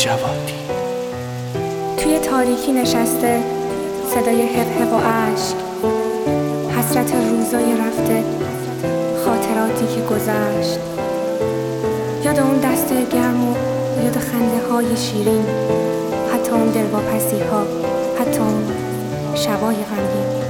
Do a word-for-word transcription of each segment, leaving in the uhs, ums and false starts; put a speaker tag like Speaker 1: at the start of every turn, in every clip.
Speaker 1: جوادی.
Speaker 2: توی تاریکی نشسته، صدای هپ هپ و عشق، حسرت روزای رفته، خاطراتی که گذشت، یاد اون دست گرم و یاد خنده های شیرین، حتی اون دلواپسی ها، حتی اون شبای غمگین.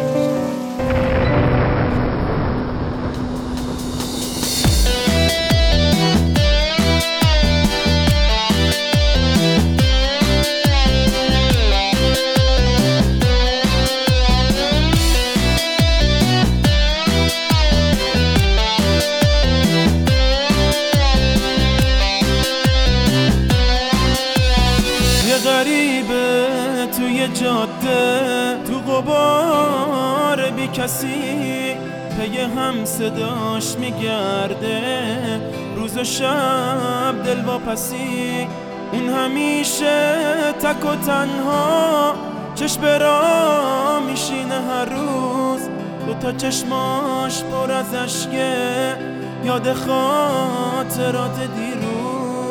Speaker 3: غریبه توی جاده، تو غبار بی کسی، پی هم صداش میگرده، روز و شب دلواپسی. اون همیشه تک و تنها، چشم برا میشینه هر روز، دوتا چشماش پر از اشکه، یاد خاطرات دیروز.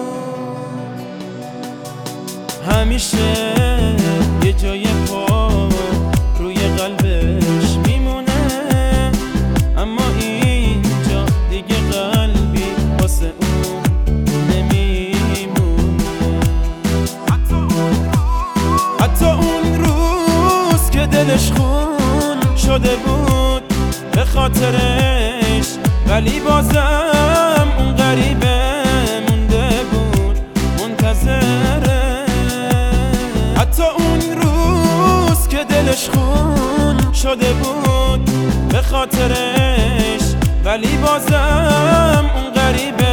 Speaker 3: همیشه یه جای پا روی قلبش میمونه، اما اینجا دیگه قلبی واسه اون نمیمونه. حتی اون روز که دلش خون شده بود به خاطرش، ولی بازم اون غریبه مونده بود منتظره. حتی اون روز که دلش خون شده بود به خاطرش، ولی بازم اون غریبه